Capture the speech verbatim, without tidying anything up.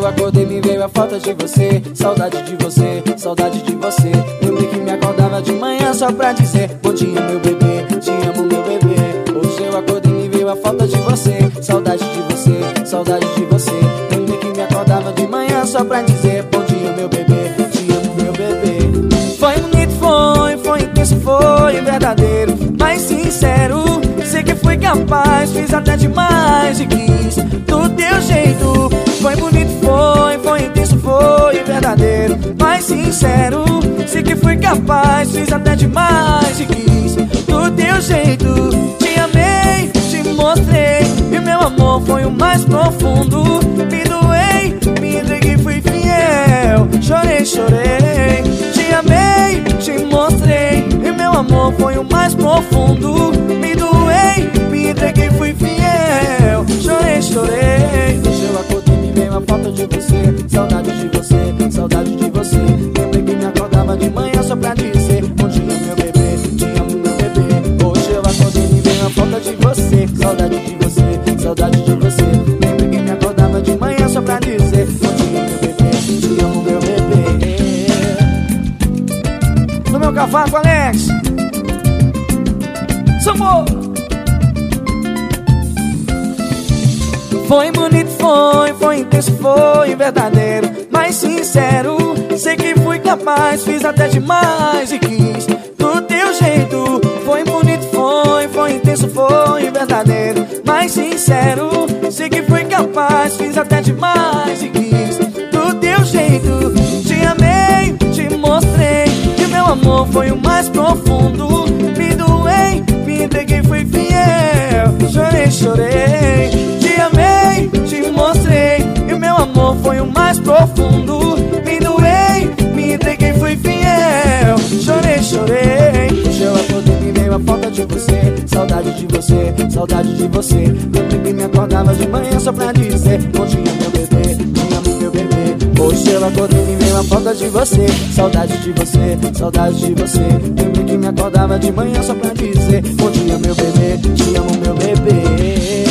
eu acordei me veio a falta de você. Saudade de você, saudade de você. Lembrei que me acordava de manhã só pra dizer bom dia meu bebê, te amo meu bebê. Hoje eu acordei me veio a falta de você. Saudade de você, saudade de você. Lembrei que me acordava de manhã só pra dizer bom dia meu bebê, te amo meu bebê. Foi bonito, foi, foi intenso, foi verdadeiro, mas sincero. Sei que fui capaz, fiz até demais e quis do teu jeito. Foi bonito, foi, foi intenso, foi verdadeiro, mas sincero. Sei que fui capaz, fiz até demais e quis do teu jeito. Te amei, te mostrei, e meu amor foi o mais profundo. Me doei, me entreguei, fui fiel, chorei, chorei. Te amei, te mostrei, e meu amor foi o mais profundo. Me doei, me entreguei, fui fiel, chorei, chorei. Hoje eu acordei me veio a falta de você. Saudade de você, saudade de você. Lembrei que me acordava de manhã só pra dizer bom dia meu bebê, te amo meu bebê. Hoje eu acordei me veio a falta de você. Saudade de você, saudade de você. Lembrei que me acordava de manhã só pra dizer bom dia meu bebê, te amo meu bebê. No meu cavaco, Alex Sambô. Foi bonito, foi, foi intenso, foi verdadeiro, mas sincero. Sei que fui capaz, fiz até demais e quis do teu jeito. Foi bonito, foi, foi intenso, foi verdadeiro, mas sincero. Sei que fui capaz, fiz até demais e quis do teu jeito. Te amei, te mostrei, e meu amor foi o mais profundo. Me doei, me entreguei, fui fiel, chorei, chorei. Te amei, te mostrei, e o meu amor foi o mais profundo. Me doei, me entreguei, fui fiel, chorei, chorei. Hoje eu acordei me veio a falta de você. Saudade de você, saudade de você. Lembrei que me acordava de manhã só pra dizer bom dia meu bebê, te amo meu bebê. Hoje eu acordei me veio a falta de você. Saudade de você, saudade de você. Lembrei que me acordava de manhã só pra dizer bom dia meu bebê, te amo meu bebê.